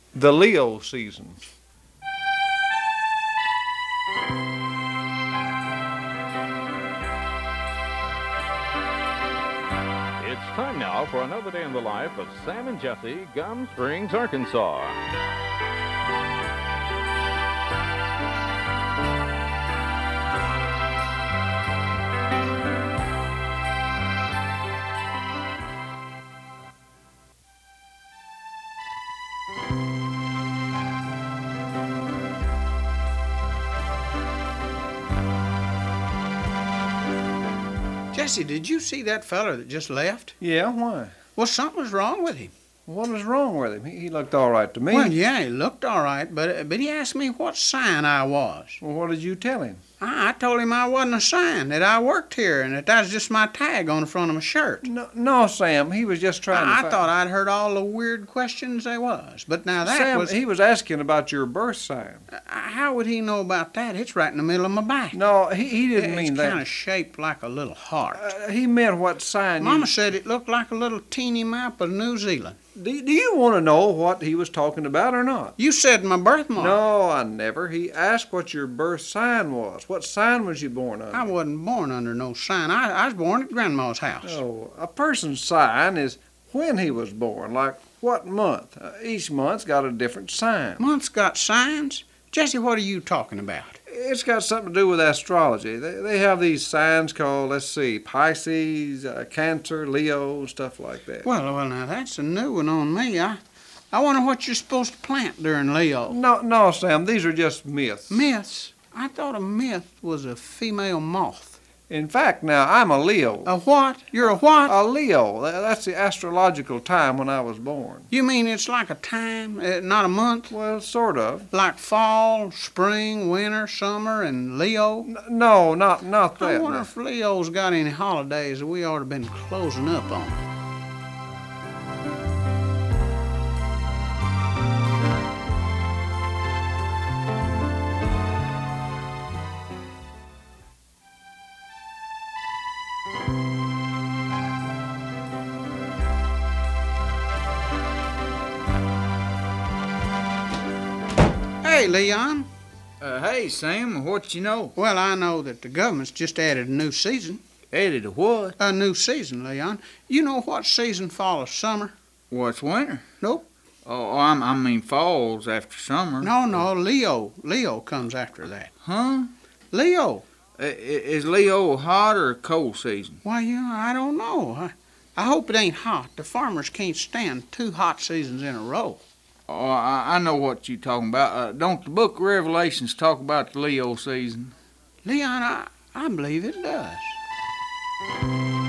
The Leo season. It's time now for another day in the life of Sam and Jesse, Gum Springs, Arkansas. Jesse, did you see that feller that just left? Yeah, why? Well, something was wrong with him. What was wrong with him? He looked all right to me. Well, yeah, he looked all right, but he asked me what sign I was. Well, what did you tell him? I told him I wasn't a sign, that I worked here, and that was just my tag on the front of my shirt. No, Sam, he was just trying to I thought I'd heard all the weird questions there was, but now that Sam, was... he was asking about your birth sign. How would he know about that? It's right in the middle of my back. No, he didn't mean that. It's kind of shaped like a little heart. He meant what sign Mama said it looked like a little teeny map of New Zealand. Do you want to know what he was talking about or not? You said my birthmark. No, I never. He asked what your birth sign was. What sign was you born under? I wasn't born under no sign. I was born at Grandma's house. Oh, a person's sign is when he was born, like what month. Each month's got a different sign. Month's got signs? Jesse, what are you talking about? It's got something to do with astrology. They have these signs called, let's see, Pisces, Cancer, Leo, stuff like that. Well, now that's a new one on me. I wonder what you're supposed to plant during Leo. No, Sam, these are just myths. Myths? I thought a myth was a female moth. In fact, now, I'm a Leo. A what? You're a what? A Leo. That's the astrological time when I was born. You mean it's like a time, not a month? Well, sort of. Like fall, spring, winter, summer, and Leo? No, not that. I wonder if Leo's got any holidays that we ought to have been closing up on. Hey, Leon. Hey, Sam, what you know? Well, I know that the government's just added a new season. Added a what? A new season, Leon. You know what season follows summer? What's winter? Nope. Oh, I mean fall's after summer. No, Leo. Leo comes after that. Huh? Leo. Is Leo a hot or a cold season? Why, I don't know. I hope it ain't hot. The farmers can't stand 2 hot seasons in a row. Oh, I know what you're talking about. Don't the book of Revelations talk about the Leo season? Leon, I believe it does.